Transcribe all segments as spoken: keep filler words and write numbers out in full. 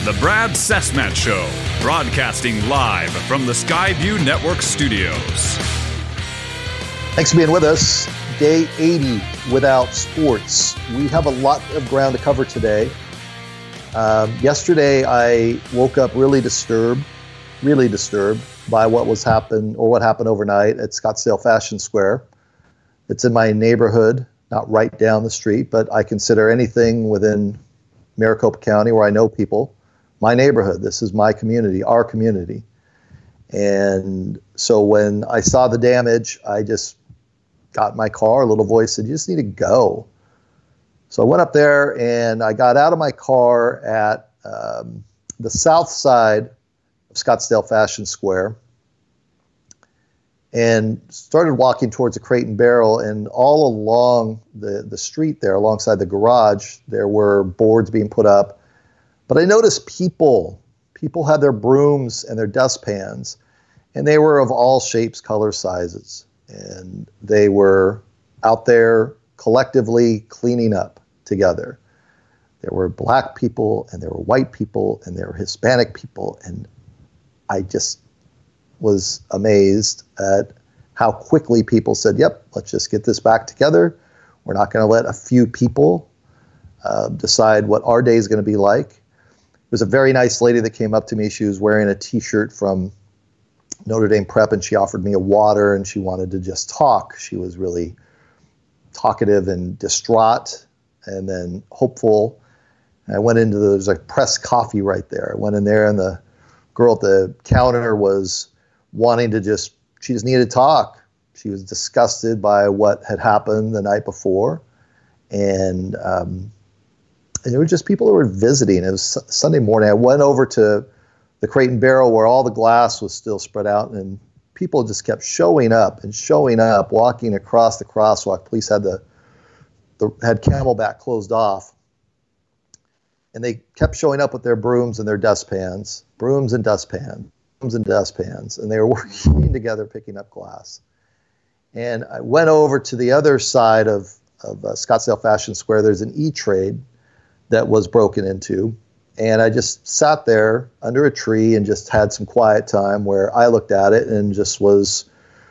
The Brad Cessmat Show, broadcasting live from the Skyview Network studios. Thanks for being with us. Day eighty without sports. We have a lot of ground to cover today. Um, yesterday, I woke up really disturbed, really disturbed by what was happened or what happened overnight at Scottsdale Fashion Square. It's in my neighborhood, not right down the street, but I consider anything within Maricopa County where I know people my neighborhood. This is my community, our community. And so when I saw the damage, I just got in my car. A little voice said, "You just need to go." So I went up there and I got out of my car at um, the south side of Scottsdale Fashion Square and started walking towards the Crate and Barrel. And all along the, the street there, alongside the garage, there were boards being put up. But I noticed people, people had their brooms and their dustpans, and they were of all shapes, colors, sizes. And they were out there collectively cleaning up together. There were black people, and there were white people, and there were Hispanic people. And I just was amazed at how quickly people said, "Yep, let's just get this back together. We're not going to let a few people uh, decide what our day is going to be like." There was a very nice lady that came up to me. She was wearing a T-shirt from Notre Dame Prep, and she offered me a water, and she wanted to just talk. She was really talkative and distraught, and then hopeful. And I went into the, there was like pressed coffee right there. I went in there, and the girl at the counter was wanting to just, she just needed to talk. She was disgusted by what had happened the night before. And, um, and there were just people who were visiting. It was Sunday morning. I went over to the Crate and Barrel where all the glass was still spread out, and people just kept showing up and showing up, walking across the crosswalk. Police had the, the had Camelback closed off, and they kept showing up with their brooms and their dustpans, brooms and dustpans, brooms and dustpans, and they were working together picking up glass. And I went over to the other side of, of uh, Scottsdale Fashion Square. There's an E-Trade that was broken into. And I just sat there under a tree and just had some quiet time where I looked at it and just was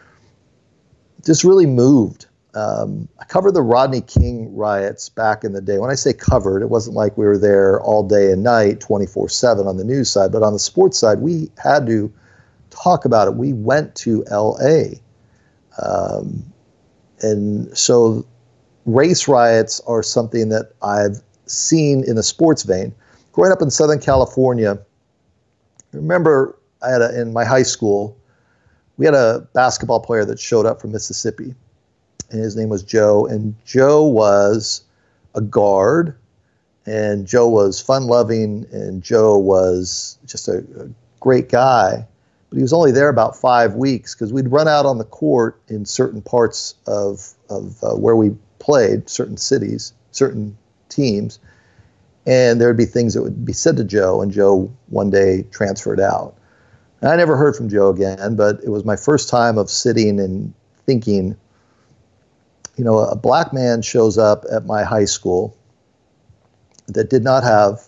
just really moved. Um, I covered the Rodney King riots back in the day. When I say covered, it wasn't like we were there all day and night, twenty-four seven on the news side. But on the sports side, we had to talk about it. We went to L A. Um, and so race riots are something that I've seen in the sports vein. Growing up in Southern California, I remember I had a, in my high school, we had a basketball player that showed up from Mississippi, and his name was Joe. And Joe was a guard, and Joe was fun-loving, and Joe was just a, a great guy. But he was only there about five weeks because we'd run out on the court in certain parts of, of uh, where we played, certain cities, certain teams. And there would be things that would be said to Joe, and Joe one day transferred out. And I never heard from Joe again, but it was my first time of sitting and thinking, you know, a black man shows up at my high school that did not have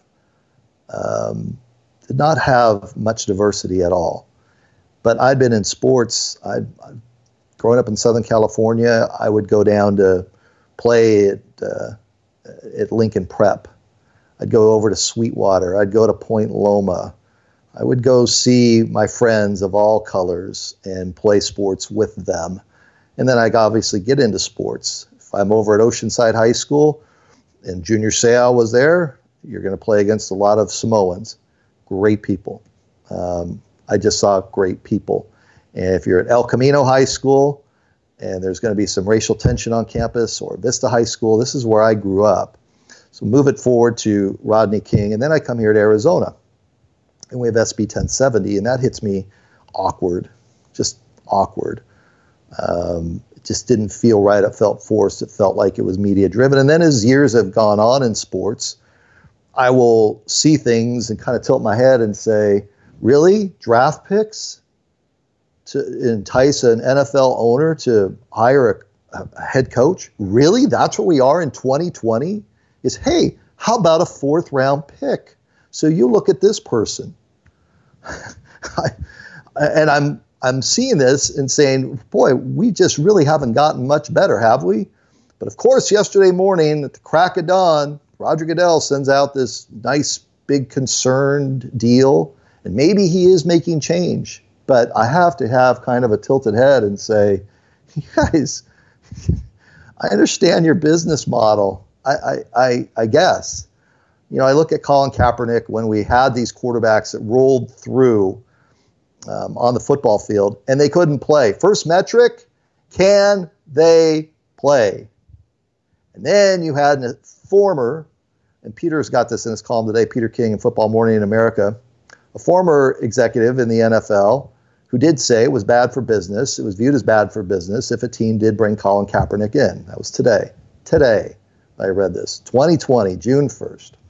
um, did not have much diversity at all. But I'd been in sports. I'd, I'd growing up in Southern California, I would go down to play at uh, at Lincoln Prep. I'd go over to Sweetwater. I'd go to Point Loma. I would go see my friends of all colors and play sports with them. And then I obviously get into sports. If I'm over at Oceanside High School and Junior Seau was there, you're going to play against a lot of Samoans. Great people. Um, I just saw great people. And if you're at El Camino High School and there's going to be some racial tension on campus, or Vista High School, this is where I grew up. So move it forward to Rodney King, and then I come here to Arizona, and we have S B ten seventy, and that hits me awkward, just awkward. Um, it just didn't feel right. It felt forced. It felt like it was media-driven. And then as years have gone on in sports, I will see things and kind of tilt my head and say, really? Draft picks to entice an N F L owner to hire a, a head coach? Really? That's what we are in twenty twenty? Is, hey, how about a fourth round pick So you look at this person, I, and I'm I'm seeing this and saying, boy, we just really haven't gotten much better, have we? But of course, yesterday morning at the crack of dawn, Roger Goodell sends out this nice, big, concerned deal, and maybe he is making change. But I have to have kind of a tilted head and say, you guys, I understand your business model. I, I, I, I guess. You know, I look at Colin Kaepernick when we had these quarterbacks that rolled through um, on the football field and they couldn't play. First metric, can they play? And then you had a former, and Peter's got this in his column today, Peter King in Football Morning in America, a former executive in the N F L who did say it was bad for business. It was viewed as bad for business if a team did bring Colin Kaepernick in. That was today. Today, I read this. twenty twenty, June first.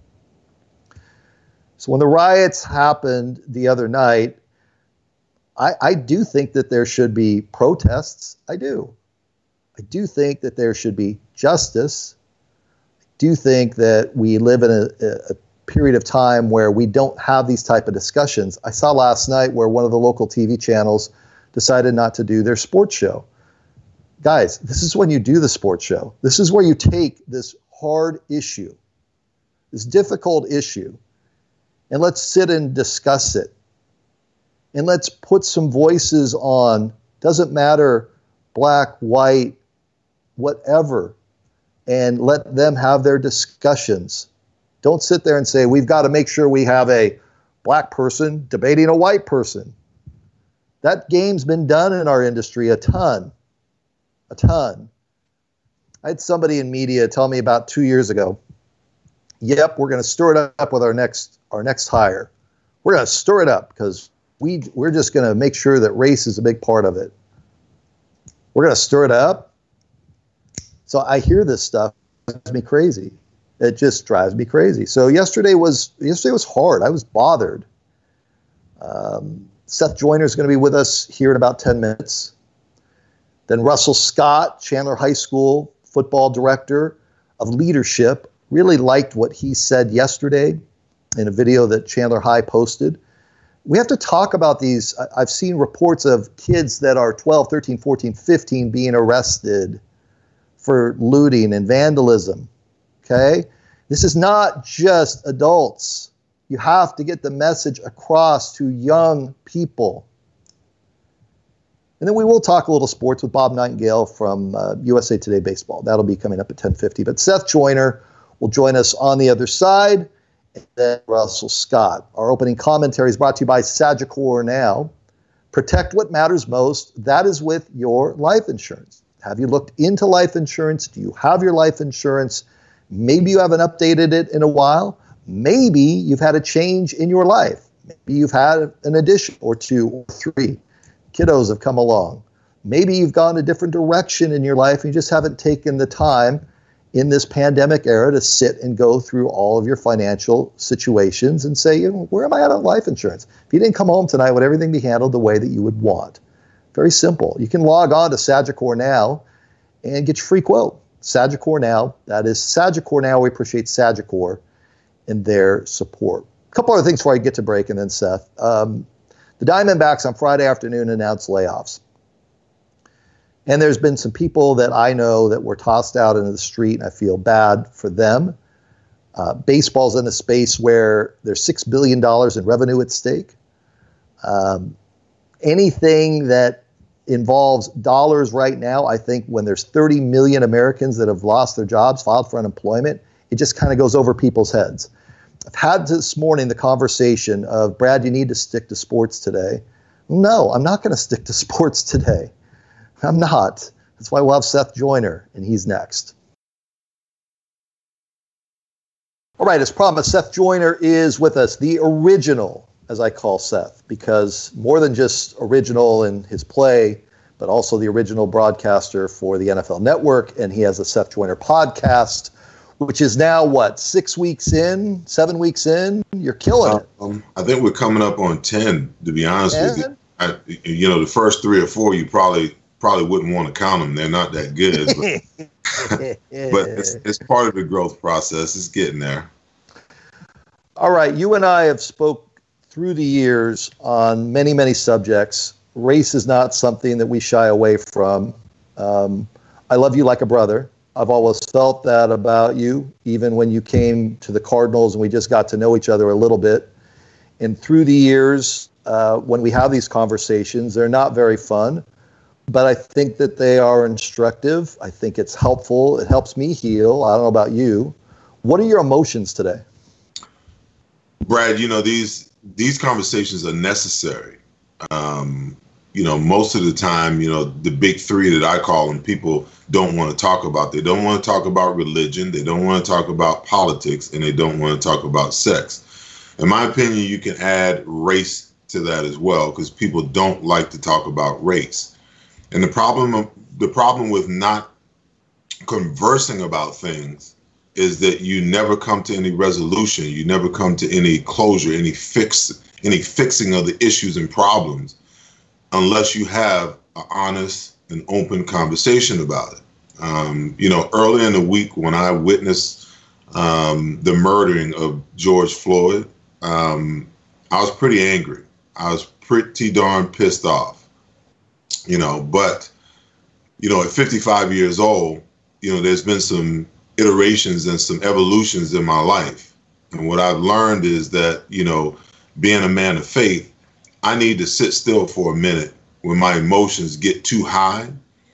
So when the riots happened the other night, I, I do think that there should be protests. I do. I do think that there should be justice. I do think that we live in a, a period of time where we don't have these type of discussions. I saw last night where one of the local T V channels decided not to do their sports show. Guys, this is when you do the sports show. This is where you take this hard issue, this difficult issue, and let's sit and discuss it. And let's put some voices on, doesn't matter, black, white, whatever, and let them have their discussions. Don't sit there and say, we've got to make sure we have a black person debating a white person. That game's been done in our industry a ton, a ton. I had somebody in media tell me about two years ago, yep, we're going to stir it up with our next our next hire. We're going to stir it up because we, we're just going to make sure that race is a big part of it. We're going to stir it up. So I hear this stuff. It drives me crazy. It just drives me crazy. So yesterday was yesterday was hard. I was bothered. Um, Seth Joyner is going to be with us here in about ten minutes. Then Russell Scott, Chandler High School football director of leadership, really liked what he said yesterday in a video that Chandler High posted. We have to talk about these. I've seen reports of kids that are twelve, thirteen, fourteen, fifteen being arrested for looting and vandalism. Okay? This is not just adults. You have to get the message across to young people. And then we will talk a little sports with Bob Nightingale from uh, U S A Today Baseball. That'll be coming up at ten fifty. But Seth Joyner will join us on the other side. And then Russell Scott. Our opening commentary is brought to you by Sagicor Now. Protect what matters most. That is with your life insurance. Have you looked into life insurance? Do you have your life insurance? Maybe you haven't updated it in a while. Maybe you've had a change in your life. Maybe you've had an addition or two or three. Kiddos have come along. Maybe you've gone a different direction in your life and you just haven't taken the time in this pandemic era to sit and go through all of your financial situations and say, you know, where am I at on life insurance? If you didn't come home tonight, would everything be handled the way that you would want? Very simple. You can log on to Sagicor Now and get your free quote. Sagicor Now. That is Sagicor Now. We appreciate Sagicor and their support. A couple other things before I get to break and then Seth. Um, the Diamondbacks on Friday afternoon announced layoffs. And there's been some people that I know that were tossed out into the street, and I feel bad for them. Uh, baseball's in a space where there's six billion dollars in revenue at stake. Um, anything that involves dollars right now, I think when there's thirty million Americans that have lost their jobs, filed for unemployment, it just kind of goes over people's heads. I've had this morning the conversation of, Brad, you need to stick to sports today. No, I'm not going to stick to sports today. I'm not. That's why we'll have Seth Joyner, and he's next. All right, as promised, Seth Joyner is with us, the original, as I call Seth, because more than just original in his play, but also the original broadcaster for the N F L Network, and he has a Seth Joyner podcast, which is now, what, six weeks in, seven weeks in? You're killing it. Um, I think we're coming up on ten, to be honest ten? with you. I, you know, the first three or four, you probably probably wouldn't want to count them. They're not that good. But, but it's, it's part of the growth process. It's getting there. All right, you and I have spoke through the years on many, many subjects. Race is not something that we shy away from. Um, I love you like a brother. I've always felt that about you, even when you came to the Cardinals and we just got to know each other a little bit. And through the years, uh, when we have these conversations, they're not very fun, but I think that they are instructive. I think it's helpful. It helps me heal. I don't know about you. What are your emotions today? Brad, you know, these these conversations are necessary. Um, you know, most of the time, you know, the big three that I call them, people don't want to talk about. They don't want to talk about religion. They don't want to talk about politics, and they don't want to talk about sex. In my opinion, you can add race to that as well, because people don't like to talk about race. And the problem, the problem with not conversing about things is that you never come to any resolution. You never come to any closure, any fix, any fixing of the issues and problems, unless you have an honest and open conversation about it. Um, you know, early in the week when I witnessed um, the murdering of George Floyd, um, I was pretty angry. I was pretty darn pissed off, you know, but, you know, at fifty-five years old, you know, there's been some iterations and some evolutions in my life. And what I've learned is that, you know, being a man of faith, I need to sit still for a minute when my emotions get too high.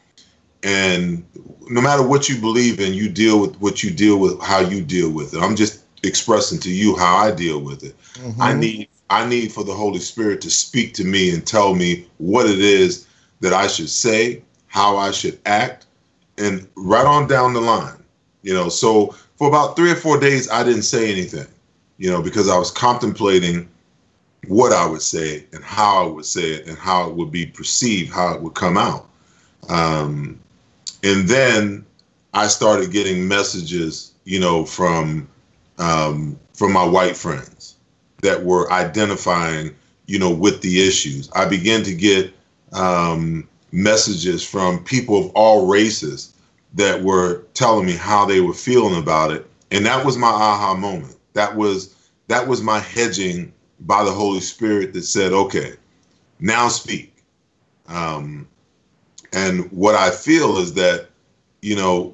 And no matter what you believe in, you deal with what you deal with, how you deal with it. I'm just expressing to you how I deal with it. Mm-hmm. I need I need for the Holy Spirit to speak to me and tell me what it is that I should say, how I should act, and right on down the line. You know, so for about three or four days, I didn't say anything, you know, because I was contemplating what I would say and how I would say it and how it would be perceived, how it would come out. Um, and then I started getting messages, you know, from um, from my white friends that were identifying, you know, with the issues. I began to get um, messages from people of all races that were telling me how they were feeling about it. And that was my aha moment. That was that was my hedging by the Holy Spirit that said, okay, now speak. Um, and what I feel is that, you know,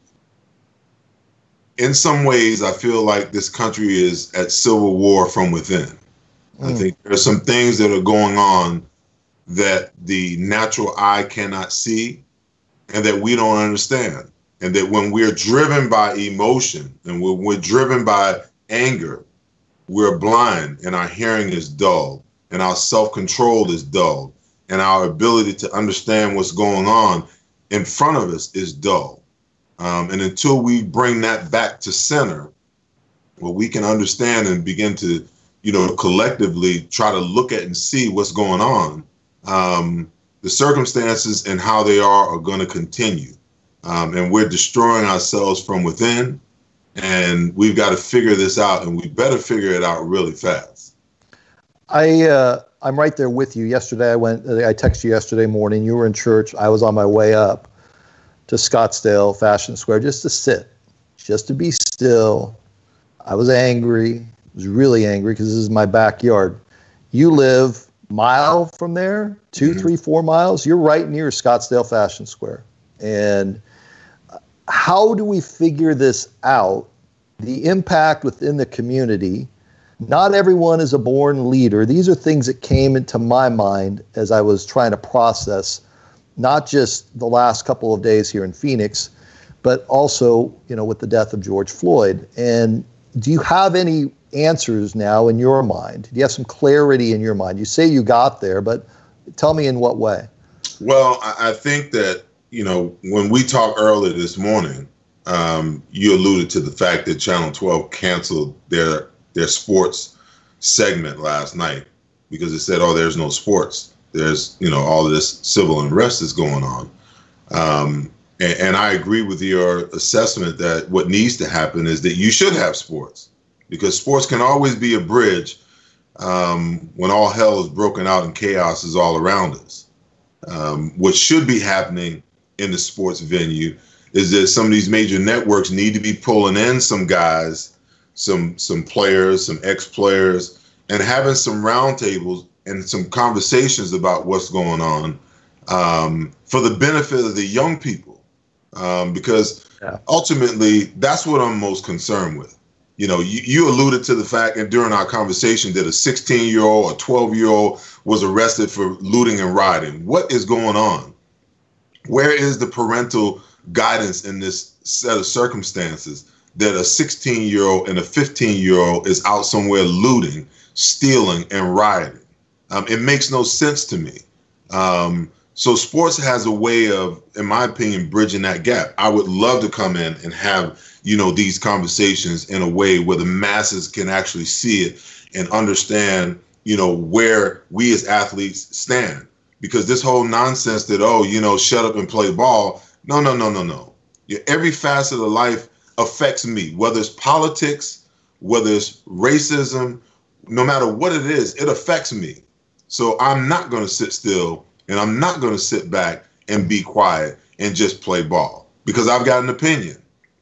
in some ways, I feel like this country is at civil war from within. Mm. I think there are some things that are going on that the natural eye cannot see and that we don't understand. And that when we're driven by emotion and when we're driven by anger, we're blind and our hearing is dull and our self-control is dull and our ability to understand what's going on in front of us is dull. Um, and until we bring that back to center, where we can understand and begin to, you know, collectively try to look at and see what's going on, um, the circumstances and how they are are going to continue. Um, and we're destroying ourselves from within. And we've got to figure this out, and we better figure it out really fast. I, uh, I'm right there with you. Yesterday, I went, I texted you yesterday morning. You were in church. I was on my way up to Scottsdale Fashion Square just to sit, just to be still. I was angry. I was really angry because this is my backyard. You live a mile from there, two, mm-hmm. three, four miles. You're right near Scottsdale Fashion Square. And how do we figure this out? The impact within the community. Not everyone is a born leader. These are things that came into my mind as I was trying to process not just the last couple of days here in Phoenix, but also, you know, with the death of George Floyd. And do you have any answers now in your mind? Do you have some clarity in your mind? You say you got there, but tell me in what way? Well, I think that, you know, when we talked earlier this morning, um, you alluded to the fact that Channel twelve canceled their their sports segment last night because it said, oh, there's no sports. There's, you know, all of this civil unrest is going on. Um, and, and I agree with your assessment that what needs to happen is that you should have sports, because sports can always be a bridge um, when all hell is broken out and chaos is all around us. Um, what should be happening in the sports venue is that some of these major networks need to be pulling in some guys some some players, some ex-players, and having some roundtables and some conversations about what's going on um, for the benefit of the young people, um, because yeah. ultimately that's what I'm most concerned with. You know, you, you alluded to the fact, and during our conversation, that a sixteen-year-old or twelve-year-old was arrested for looting and rioting. What is going on? Where is the parental guidance in this set of circumstances that a sixteen-year-old and a fifteen-year-old is out somewhere looting, stealing, and rioting? Um, it makes no sense to me. Um, so sports has a way of, in my opinion, bridging that gap. I would love to come in and have, you know, these conversations in a way where the masses can actually see it and understand, you know, where we as athletes stand. Because this whole nonsense that, oh, you know, shut up and play ball. No, no, no, no, no. Yeah, every facet of life affects me, whether it's politics, whether it's racism, no matter what it is, it affects me. So I'm not going to sit still, and I'm not going to sit back and be quiet and just play ball, because I've got an opinion.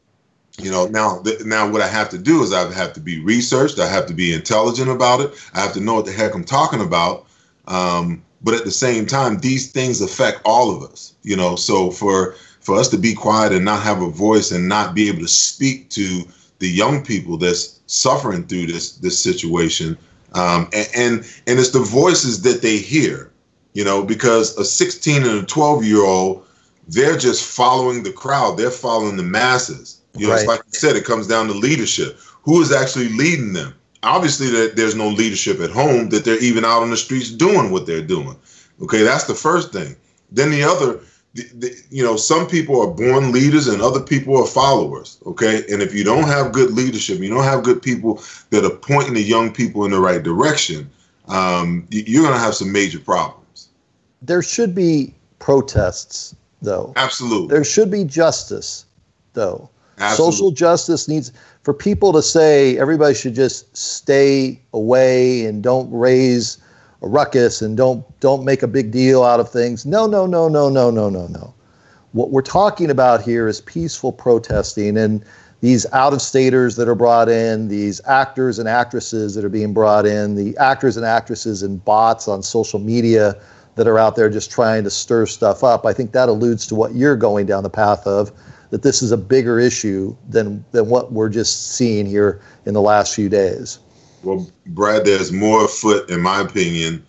You know, now, th- now what I have to do is I have to be researched. I have to be intelligent about it. I have to know what the heck I'm talking about. Um, but at the same time, these things affect all of us, you know, so for for us to be quiet and not have a voice and not be able to speak to the young people that's suffering through this this situation. Um, and, and and it's the voices that they hear, you know, because a sixteen and a twelve year old, they're just following the crowd. They're following the masses. You know, right. It's like you said, it comes down to leadership. Who is actually leading them? Obviously, that there's no leadership at home, that they're even out on the streets doing what they're doing. OK, that's the first thing. Then the other, the, the, you know, some people are born leaders and other people are followers. OK, and if you don't have good leadership, you don't have good people that are pointing the young people in the right direction, um, you're going to have some major problems. There should be protests, though. Absolutely. There should be justice, though. Absolutely. Social justice needs for people to say everybody should just stay away and don't raise a ruckus and don't don't make a big deal out of things. No, no, no, no, no, no, no, no. What we're talking about here is peaceful protesting, and these out-of-staters that are brought in, these actors and actresses that are being brought in, the actors and actresses and bots on social media that are out there just trying to stir stuff up. I think that alludes to what you're going down the path of, that this is a bigger issue than than what we're just seeing here in the last few days. Well, Brad, there's more afoot, in my opinion,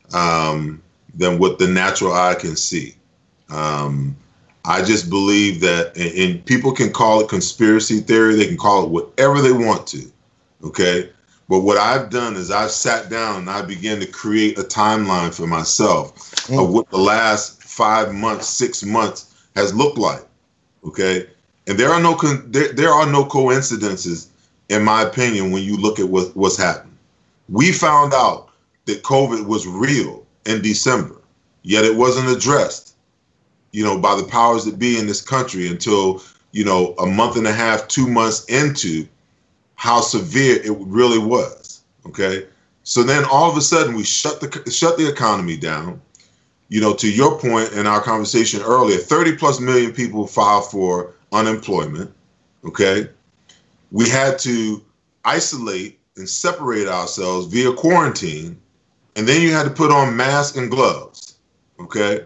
um, than what the natural eye can see. Um, I just believe that, and, and people can call it conspiracy theory. They can call it whatever they want to, okay? But what I've done is I've sat down and I began to create a timeline for myself mm. of what the last five months, six months has looked like. Okay, and there are no con- there, there are no coincidences, in my opinion, when you look at what, what's happened. We found out that COVID was real in December, yet it wasn't addressed, you know, by the powers that be in this country until, you know, a month and a half, two months into how severe it really was. Okay, so then all of a sudden we shut the shut the economy down. You know, to your point in our conversation earlier, thirty plus million people filed for unemployment. OK, we had to isolate and separate ourselves via quarantine. And then you had to put on masks and gloves. OK,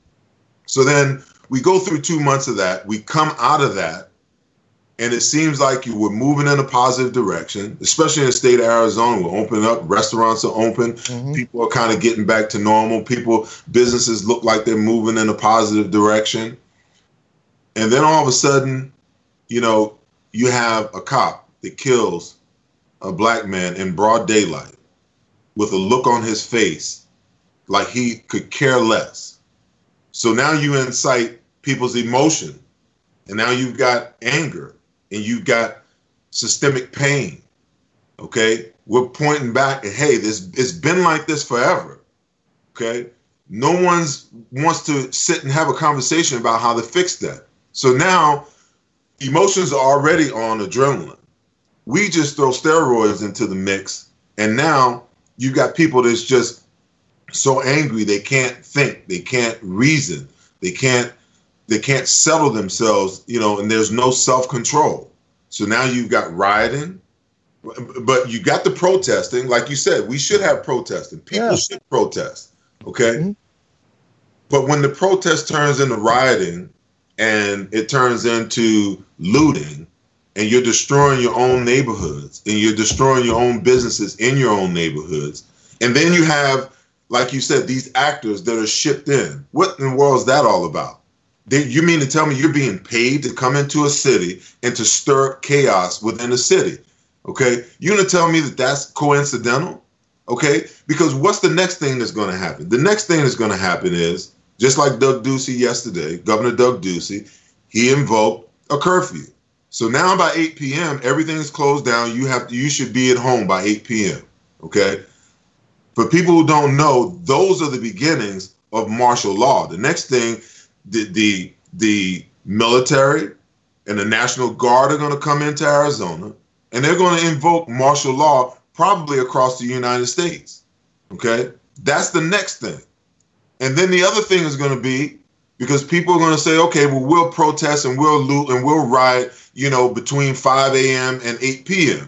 so then we go through two months of that. We come out of that. And it seems like you were moving in a positive direction, especially in the state of Arizona. We're opening up. Restaurants are open. Mm-hmm. People are kind of getting back to normal. People, businesses look like they're moving in a positive direction. And then all of a sudden, you know, you have a cop that kills a black man in broad daylight with a look on his face like he could care less. So now you incite people's emotion. And now you've got anger. And you've got systemic pain, okay? We're pointing back at, hey, this it's been like this forever, okay? No one's wants to sit and have a conversation about how to fix that. So now emotions are already on adrenaline. We just throw steroids into the mix, and now you've got people that's just so angry they can't think, they can't reason, they can't They can't settle themselves, you know, and there's no self-control. So now you've got rioting, But you got the protesting. Like you said, we should have protesting. People yeah. should protest. Okay. Mm-hmm. But when the protest turns into rioting and it turns into looting and you're destroying your own neighborhoods and you're destroying your own businesses in your own neighborhoods, and then you have, like you said, these actors that are shipped in, what in the world is that all about? They, you mean to tell me you're being paid to come into a city and to stir up chaos within a city? Okay. You're going to tell me that that's coincidental? Okay. Because what's the next thing that's going to happen? The next thing that's going to happen is, just like Doug Ducey yesterday, Governor Doug Ducey, he invoked a curfew. So now by eight p.m., everything is closed down. You have to, you should be at home by eight p.m. Okay. For people who don't know, those are the beginnings of martial law. The next thing, the the, the military and the National Guard are going to come into Arizona, and they're going to invoke martial law probably across the United States. Okay. That's the next thing. And then the other thing is going to be, because people are going to say, okay, well, we'll protest and we'll loot and we'll riot, you know, between five a.m. and eight p.m.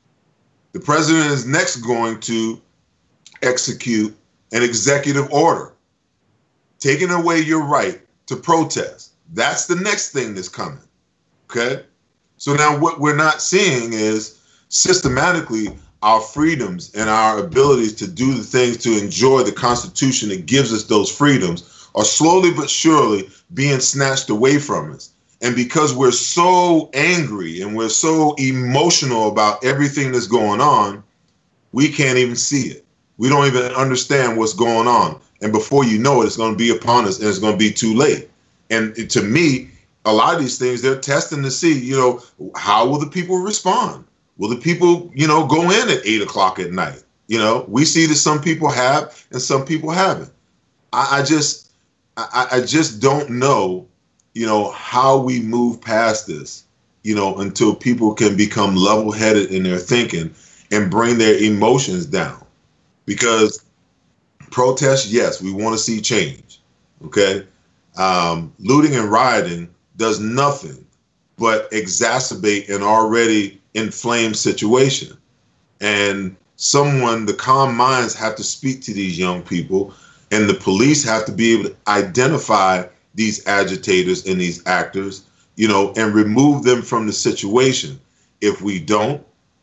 The president is next going to execute an executive order taking away your right to protest. That's the next thing that's coming. Okay. So now what we're not seeing is systematically our freedoms and our abilities to do the things to enjoy the Constitution that gives us those freedoms are slowly but surely being snatched away from us. And because we're so angry and we're so emotional about everything that's going on, we can't even see it. We don't even understand what's going on. And before you know it, it's going to be upon us and it's going to be too late. And to me, a lot of these things, they're testing to see, you know, how will the people respond? Will the people, you know, go in at eight o'clock at night? You know, we see that some people have and some people haven't. I, I just, I, I just don't know, you know, how we move past this, you know, until people can become level-headed in their thinking and bring their emotions down. Because protest, yes, we want to see change. Okay, um, looting and rioting does nothing but exacerbate an already inflamed situation. And someone, the calm minds have to speak to these young people, and the police have to be able to identify these agitators and these actors, you know, and remove them from the situation. If we don't,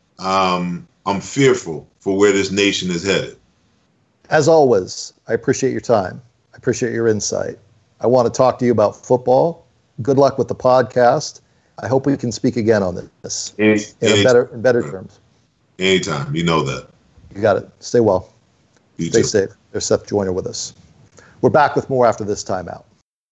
um, I'm fearful for where this nation is headed. As always, I appreciate your time. I appreciate your insight. I want to talk to you about football. Good luck with the podcast. I hope we can speak again on this Any, in, a better, in better terms. Anytime. You know that. You got it. Stay well. You Stay too. safe. There's Seth Joyner with us. We're back with more after this timeout.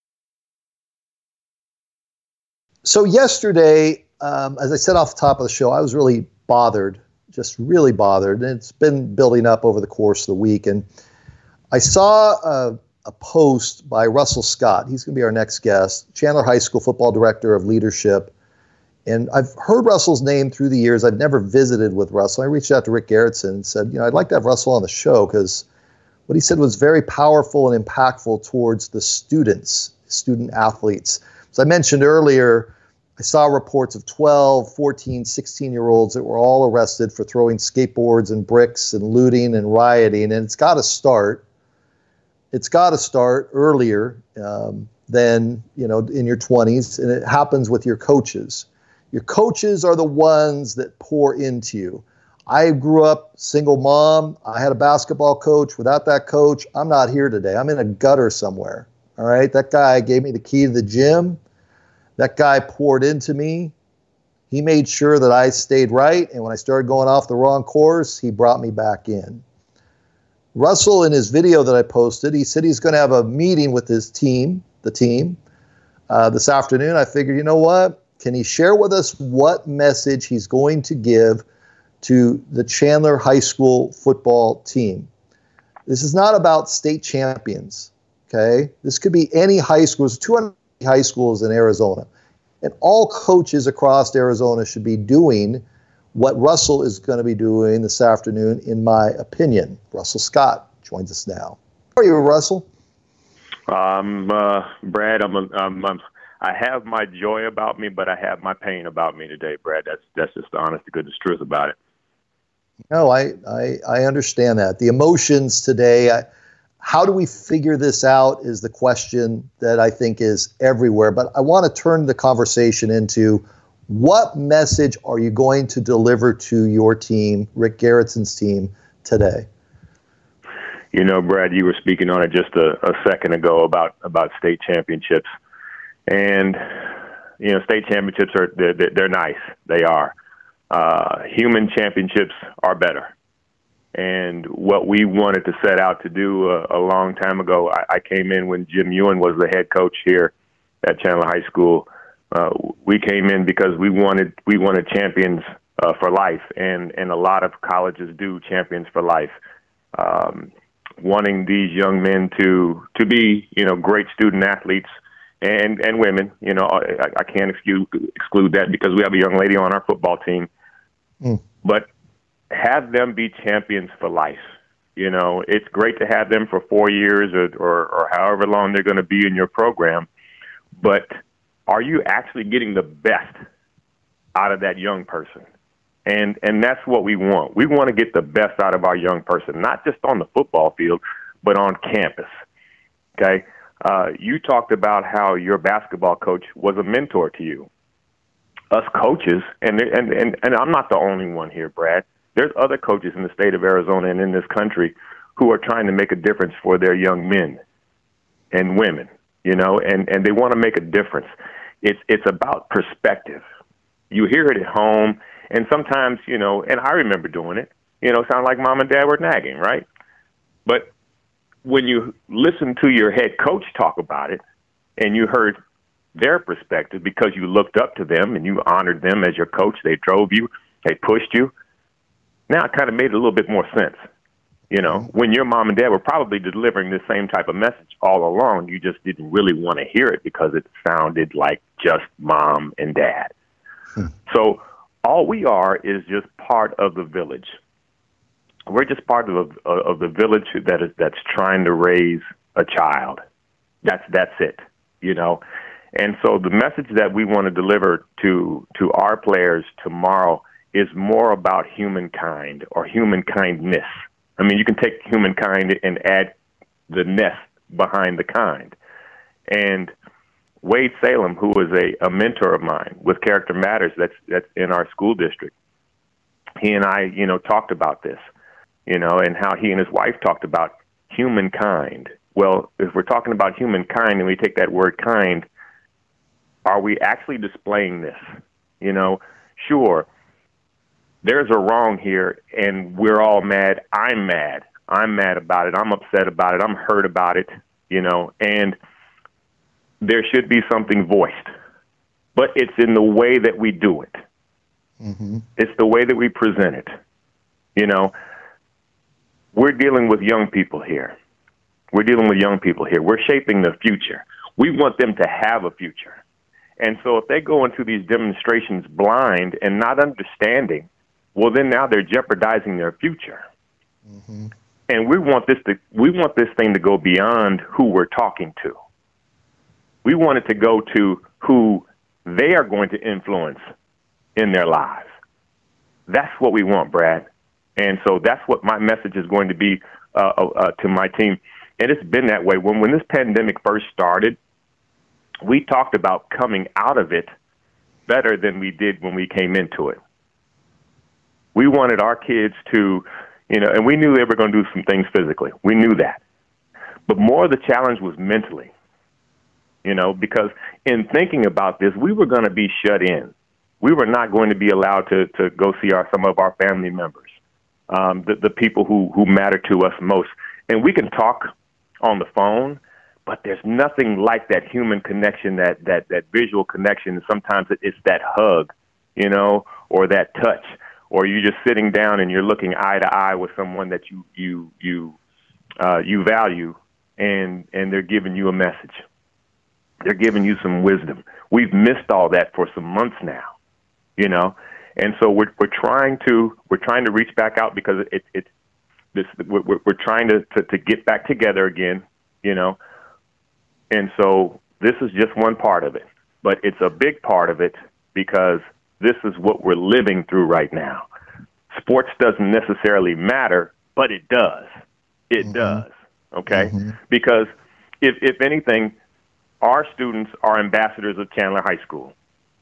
So yesterday, um, as I said off the top of the show, I was really bothered, just really bothered. And it's been building up over the course of the week. And I saw a, a post by Russell Scott. He's going to be our next guest, Chandler High School football director of leadership. And I've heard Russell's name through the years. I've never visited with Russell. I reached out to Rick Garrettson and said, you know, I'd like to have Russell on the show because what he said was very powerful and impactful towards the students, student athletes. As I mentioned earlier, I saw reports of twelve, fourteen, sixteen-year-olds that were all arrested for throwing skateboards and bricks and looting and rioting. And it's got to start. It's got to start earlier um, than, you know, in your twenties. And it happens with your coaches. Your coaches are the ones that pour into you. I grew up single mom. I had a basketball coach. Without that coach, I'm not here today. I'm in a gutter somewhere. All right. That guy gave me the key to the gym. That guy poured into me. He made sure that I stayed right. And when I started going off the wrong course, he brought me back in. Russell, in his video that I posted, he said he's going to have a meeting with his team, the team, uh, this afternoon. I figured, you know what? Can he share with us what message he's going to give to the Chandler High School football team? This is not about state champions, okay? This could be any high school. There's two hundred high schools in Arizona. And all coaches across Arizona should be doing what Russell is going to be doing this afternoon, in my opinion. Russell Scott joins us now. How are you, Russell? Um, uh, Brad, I'm, a, I'm, I'm I have my joy about me, but I have my pain about me today, Brad. That's that's just the honest to goodness truth about it. No, I, I, I understand that. The emotions today, I, how do we figure this out is the question that I think is everywhere. But I want to turn the conversation into what message are you going to deliver to your team, Rick Garretson's team, today? You know, Brad, you were speaking on it just a, a second ago about, about state championships. And, you know, state championships are, they're, they're nice. They are. Uh, human championships are better. And what we wanted to set out to do a, a long time ago, I, I came in when Jim Ewan was the head coach here at Chandler High School. Uh, we came in because we wanted we wanted champions uh, for life, and, and a lot of colleges do champions for life. Um, wanting these young men to to be, you know, great student athletes and, and women. You know, I, I can't exclude, exclude that because we have a young lady on our football team. Mm. But have them be champions for life. You know, it's great to have them for four years or, or, or however long they're going to be in your program. But are you actually getting the best out of that young person? And and that's what we want. We want to get the best out of our young person, not just on the football field, but on campus. Okay? Uh, you talked about how your basketball coach was a mentor to you. Us coaches, and, and, and, and I'm not the only one here, Brad. There's other coaches in the state of Arizona and in this country who are trying to make a difference for their young men and women, you know, and, and they want to make a difference. It's it's about perspective. You hear it at home, and sometimes, you know, and I remember doing it, you know, sound like mom and dad were nagging, right? But when you listen to your head coach talk about it and you heard their perspective because you looked up to them and you honored them as your coach, they drove you, they pushed you, now it kind of made a little bit more sense. You know, when your mom and dad were probably delivering the same type of message all along, you just didn't really want to hear it because it sounded like just mom and dad. Hmm. So all we are is just part of the village. We're just part of the, of the village that is that's trying to raise a child. That's that's it, you know. And so the message that we want to deliver to to our players tomorrow is more about humankind or human kindness. I mean, you can take humankind and add the ness behind the kind. And Wade Salem, who was a, a mentor of mine with Character Matters, that's that's in our school district, he and I, you know, talked about this, you know, and how he and his wife talked about humankind. Well, if we're talking about humankind and we take that word kind, are we actually displaying this? You know, sure, there's a wrong here, and we're all mad. I'm mad. I'm mad about it. I'm upset about it. I'm hurt about it, you know, and there should be something voiced. But it's in the way that we do it. Mm-hmm. It's the way that we present it. You know, we're dealing with young people here. We're dealing with young people here. We're shaping the future. We want them to have a future. And so if they go into these demonstrations blind and not understanding, well, then now they're jeopardizing their future. Mm-hmm. And we want this to we want this thing to go beyond who we're talking to. We want it to go to who they are going to influence in their lives. That's what we want, Brad. And so that's what my message is going to be uh, uh, to my team. And it's been that way. When when this pandemic first started, we talked about coming out of it better than we did when we came into it. We wanted our kids to, you know, and we knew they were going to do some things physically. We knew that. But more of the challenge was mentally, you know, because in thinking about this, we were going to be shut in. We were not going to be allowed to, to go see our, some of our family members, um, the, the people who, who matter to us most. And we can talk on the phone, but there's nothing like that human connection, that, that, that visual connection. Sometimes it's that hug, you know, or that touch. Or you're just sitting down and you're looking eye to eye with someone that you you you uh, you value, and and they're giving you a message. They're giving you some wisdom. We've missed all that for some months now, you know, and so we're we're trying to we're trying to reach back out because it's it, this we're we're trying to, to to get back together again, you know, and so this is just one part of it, but it's a big part of it because this is what we're living through right now. sports doesn't necessarily matter, but it does. It Mm-hmm. does, okay? Mm-hmm. Because if, if anything, our students are ambassadors of Chandler High School,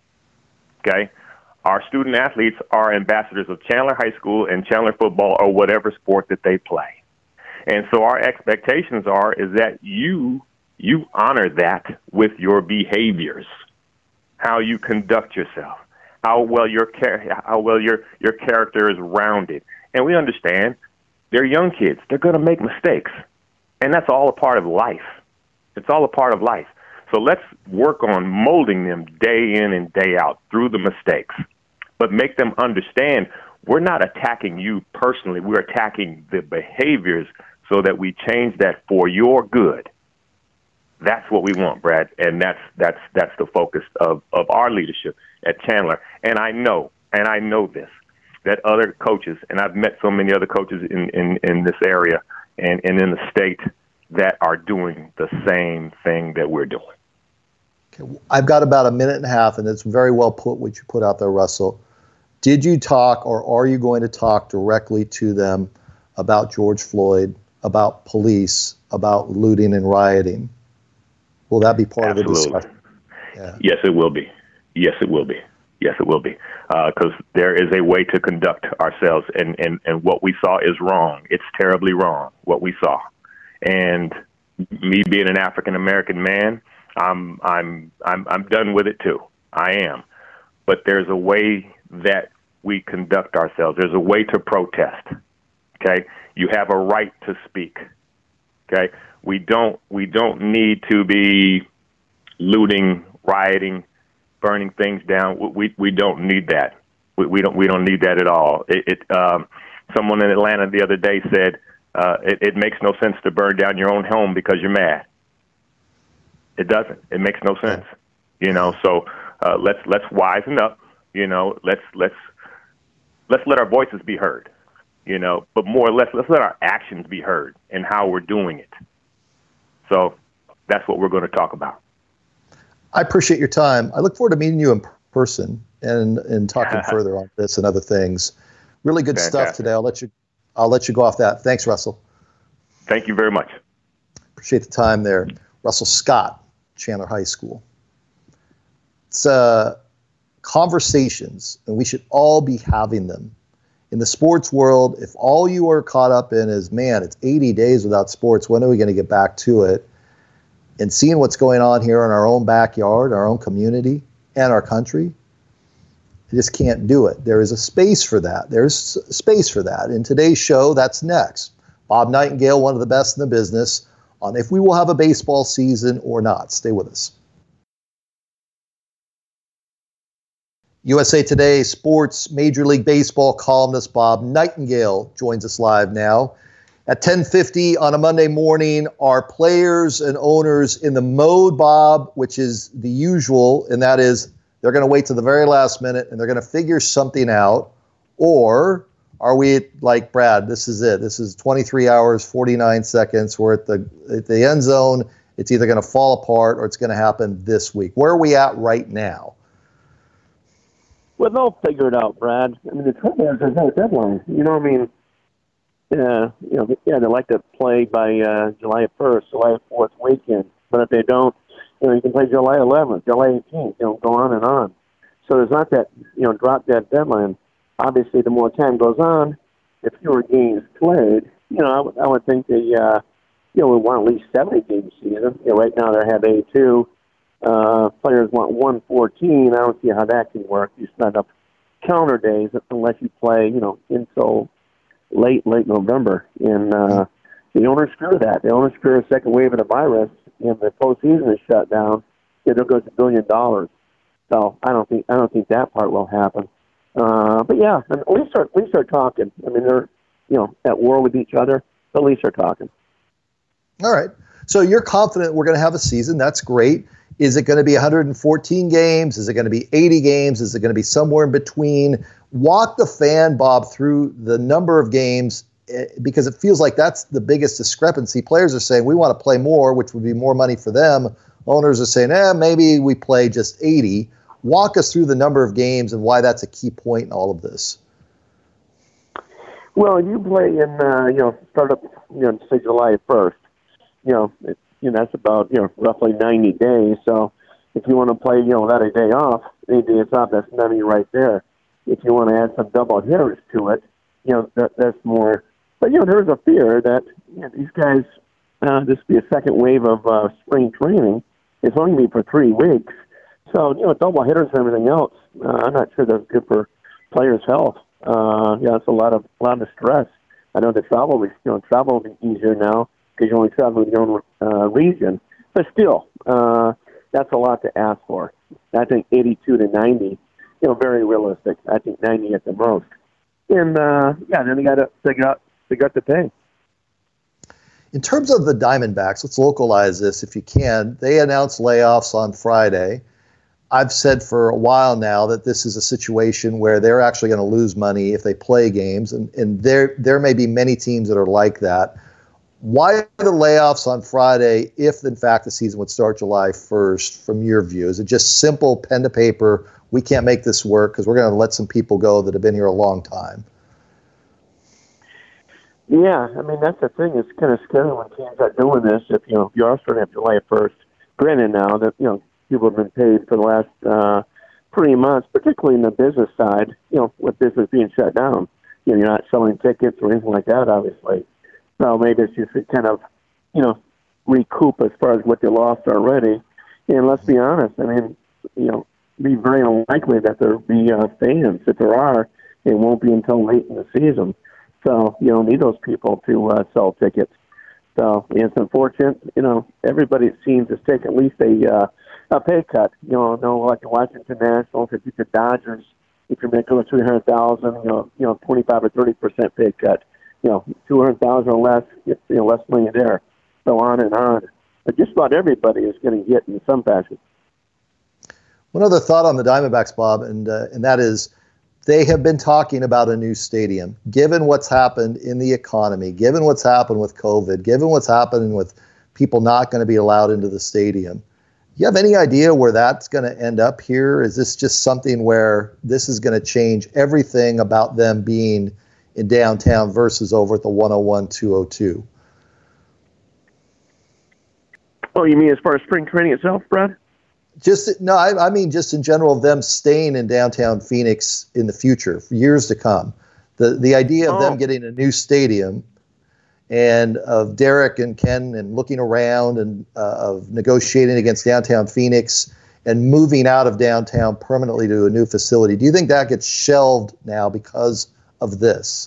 okay? Our student athletes are ambassadors of Chandler High School and Chandler football or whatever sport that they play. And so our expectations are is that you you honor that with your behaviors, how you conduct yourself, how well your how well your your character is rounded. And we understand they're young kids. They're going to make mistakes. And that's all a part of life. It's all a part of life. So let's work on molding them day in and day out through the mistakes, but make them understand we're not attacking you personally. We're attacking the behaviors so that we change that for your good. That's what we want, Brad, and that's that's that's the focus of, of our leadership at Chandler. And I know, and I know this, that other coaches, and I've met so many other coaches in, in, in this area and, and in the state that are doing the same thing that we're doing. Okay, I've got about a minute and a half, and it's very well put what you put out there, Russell. Did you talk, or are you going to talk directly to them about George Floyd, about police, about looting and rioting? Will that be part Absolutely. of the discussion? Yeah. Yes, it will be. Yes, it will be. Yes, it will be. Because uh, there is a way to conduct ourselves, and, and, and what we saw is wrong. It's terribly wrong, what we saw. And me being an African-American man, I'm, I'm, I'm, I'm done with it too. I am. But there's a way that we conduct ourselves. There's a way to protest. Okay? You have a right to speak. Okay? We don't we don't need to be looting, rioting, burning things down. We we don't need that. We, we don't we don't need that at all. It, it um, someone in Atlanta the other day said uh, it, it makes no sense to burn down your own home because you're mad. It doesn't. It makes no sense. You know. So uh, let's let's wisen up. You know. Let's let's let's let our voices be heard. You know. But more or less, let's let our actions be heard and how we're doing it. So that's what we're going to talk about. I appreciate your time. I look forward to meeting you in person and and talking further on this and other things. Really good Fantastic. stuff today. I'll let you I'll let you go off that. Thanks, Russell. Thank you very much. Appreciate the time there. Russell Scott, Chandler High School. It's uh, conversations, and we should all be having them. In the sports world, if all you are caught up in is, man, it's eighty days without sports, when are we going to get back to it? And seeing what's going on here in our own backyard, our own community, and our country, you just can't do it. There is a space for that. There's space for that. In today's show, that's next. Bob Nightingale, one of the best in the business, on if we will have a baseball season or not. Stay with us. U S A Today Sports Major League Baseball columnist Bob Nightingale joins us live now. At ten fifty on a Monday morning, are players and owners in the mode, Bob, which is the usual, and that is they're going to wait to the very last minute and they're going to figure something out? Or are we like, Brad, this is it. This is twenty-three hours, forty-nine seconds. We're at the, at the end zone. It's either going to fall apart or it's going to happen this week. Where are we at right now? Well, they'll figure it out, Brad. I mean, the trouble is there's no deadline. You know what I mean? Yeah, you know, yeah, they like to play by uh, July first, July fourth weekend. But if they don't, you know, you can play July eleventh, July eighteenth, you know, go on and on. So there's not that, you know, drop dead deadline. Obviously, the more time goes on, the fewer games played. You know, I, w- I would think the, uh, you know, we want at least seventy games season. You know, right now they have eighty-two. Uh, players want one fourteen. I don't see how that can work. You spend up counter days unless you play, you know, until late, late November. And uh, the owners screw that. The owners screw a second wave of the virus, and the postseason is shut down. There goes a billion dollars. So I don't think I don't think that part will happen. Uh, but yeah, at least start at least start talking. I mean, they're you know at war with each other. But at least start talking. All right. So you're confident we're going to have a season. That's great. Is it going to be one hundred fourteen games? Is it going to be eighty games? Is it going to be somewhere in between? Walk the fan, Bob, through the number of games, because it feels like that's the biggest discrepancy. Players are saying we want to play more, which would be more money for them. Owners are saying, eh, maybe we play just eighty. Walk us through the number of games and why that's a key point in all of this. Well, you play in, uh, you know, start up, you know, say July first. You know, it, you know, that's about, you know, roughly ninety days. So if you want to play, you know, without a day off, any days off, that's ninety right there. If you want to add some double hitters to it, you know, that, that's more. But, you know, there's a fear that, you know, these guys, uh, this will be a second wave of uh, spring training. It's only going to be for three weeks. So, you know, double hitters and everything else, uh, I'm not sure that's good for players' health. Uh, yeah, it's a lot of a lot of stress. I know the travel, you know, travel will be easier now because you only travel in your own uh, region. But still, uh, that's a lot to ask for. I think eighty-two to ninety, you know, very realistic. I think ninety at the most. And uh, yeah, then they got to figure out figure out the pay. In terms of the Diamondbacks, let's localize this if you can. They announced layoffs on Friday. I've said for a while now that this is a situation where they're actually going to lose money if they play games, and, and there there may be many teams that are like that. Why the layoffs on Friday if, in fact, the season would start July first, from your view? Is it just simple pen to paper, we can't make this work because we're going to let some people go that have been here a long time? Yeah, I mean, that's the thing. It's kind of scary when teams are doing this. If, you know, if you are starting at July first, granted now that, you know, people have been paid for the last uh, three months, particularly in the business side, you know, with business being shut down. You know, you're not selling tickets or anything like that, obviously. So maybe it's just to kind of, you know, recoup as far as what they lost already. And let's be honest, I mean, you know, it'd be very unlikely that there'll be uh, fans. If there are, it won't be until late in the season. So you don't need those people to uh, sell tickets. So it's unfortunate. You know, everybody it seems has taken at least a uh, a pay cut. You know, no, like the Washington Nationals, if you the Dodgers, if you're making three hundred thousand, you know, you know, twenty five or thirty percent pay cut. You know, two hundred thousand or less, you know, less money there. So on and on. But just about everybody is going to get in some fashion. One other thought on the Diamondbacks, Bob, and uh, and that is, they have been talking about a new stadium. Given what's happened in the economy, given what's happened with COVID, given what's happening with people not going to be allowed into the stadium, you have any idea where that's going to end up here? Is this just something where this is going to change everything about them being in downtown versus over at the one oh one, two oh two? Oh, you mean as far as spring training itself, Brad? Just no, I, I mean just in general of them staying in downtown Phoenix in the future, for years to come. The the idea of oh. them getting a new stadium, and of Derek and Ken and looking around and uh, of negotiating against downtown Phoenix and moving out of downtown permanently to a new facility. Do you think that gets shelved now because of this?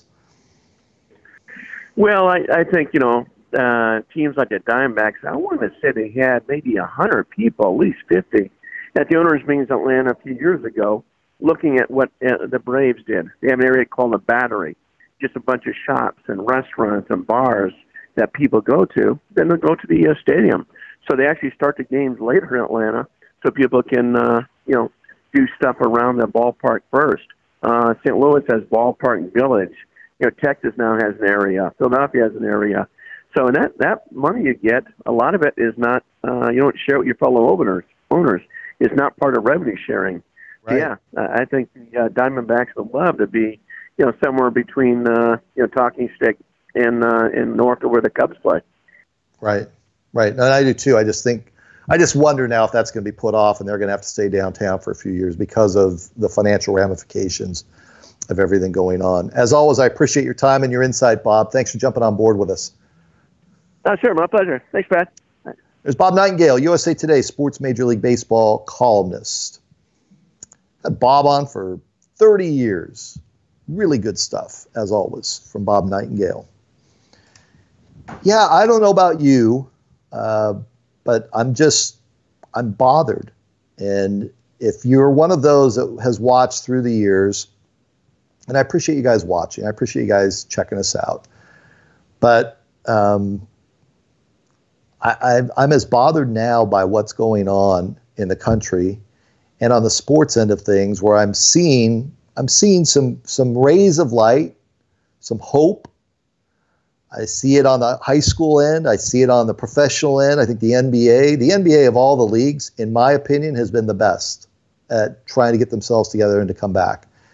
Well, I, I think, you know, uh, teams like the Diamondbacks, I want to say they had maybe one hundred people, at least fifty, at the owners' meetings in Atlanta a few years ago, looking at what uh, the Braves did. They have an area called the Battery, just a bunch of shops and restaurants and bars that people go to. Then they'll go to the uh, stadium. So they actually start the games later in Atlanta so people can, uh, you know, do stuff around the ballpark first. Uh, Saint Louis has Ballpark Village. You know, Texas now has an area. Philadelphia has an area. So in that, that money you get, a lot of it is not, uh, you don't share with your fellow owners. Owners. It's not part of revenue sharing. Right. So yeah, uh, I think the uh, Diamondbacks would love to be, you know, somewhere between, uh, you know, Talking Stick and, uh, and north of where the Cubs play. Right, right. And I do too. I just think, I just wonder now if that's going to be put off and they're going to have to stay downtown for a few years because of the financial ramifications of everything going on. As always, I appreciate your time and your insight, Bob. Thanks for jumping on board with us. Oh, sure. My pleasure. Thanks, Brad. There's Bob Nightingale, U S A Today Sports Major League Baseball columnist. Had Bob on for thirty years. Really good stuff, as always, from Bob Nightingale. Yeah, I don't know about you, uh, but I'm just, I'm bothered. And if you're one of those that has watched through the years, and I appreciate you guys watching, I appreciate you guys checking us out, but um, I, I, I'm as bothered now by what's going on in the country and on the sports end of things, where I'm seeing I'm seeing some some rays of light, some hope. I see it on the high school end. I see it on the professional end. I think the N B A, the N B A of all the leagues, in my opinion, has been the best at trying to get themselves together and to come back.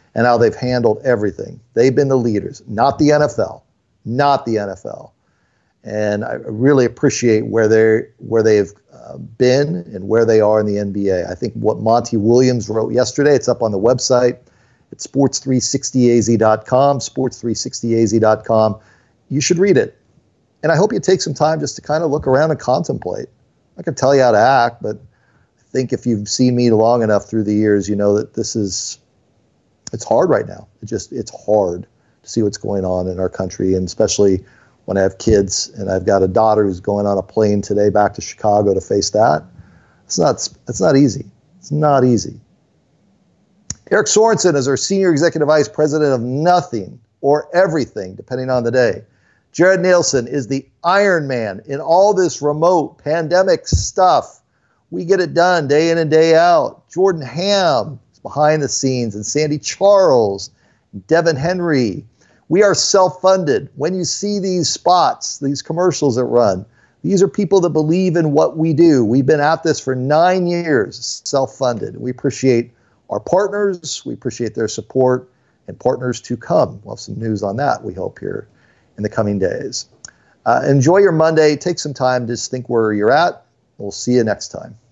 and how they've handled everything. They've been the leaders, not the N F L, not the N F L. And I really appreciate where they where they've uh, been and where they are in the N B A. I think what Monty Williams wrote yesterday, it's up on the website. It's sports three sixty a z dot com, sports three sixty a z dot com. You should read it. And I hope you take some time just to kind of look around and contemplate. I can tell you how to act, but I think if you've seen me long enough through the years, you know that this is, it's hard right now. It just, it's hard to see what's going on in our country, and especially when I have kids and I've got a daughter who's going on a plane today back to Chicago to face that. It's not, it's not easy. It's not easy. Eric Sorensen is our Senior Executive Vice President of Nothing or Everything, depending on the day. Jared Nielsen is the Iron Man in all this remote pandemic stuff. We get it done day in and day out. Jordan Ham is behind the scenes, and Sandy Charles, Devin Henry. We are self-funded. When you see these spots, these commercials that run, these are people that believe in what we do. We've been at this for nine years, self-funded. We appreciate our partners. We appreciate their support, and partners to come. We'll have some news on that, we hope, here in the coming days. Uh, enjoy your Monday. Take some time to just think where you're at. We'll see you next time.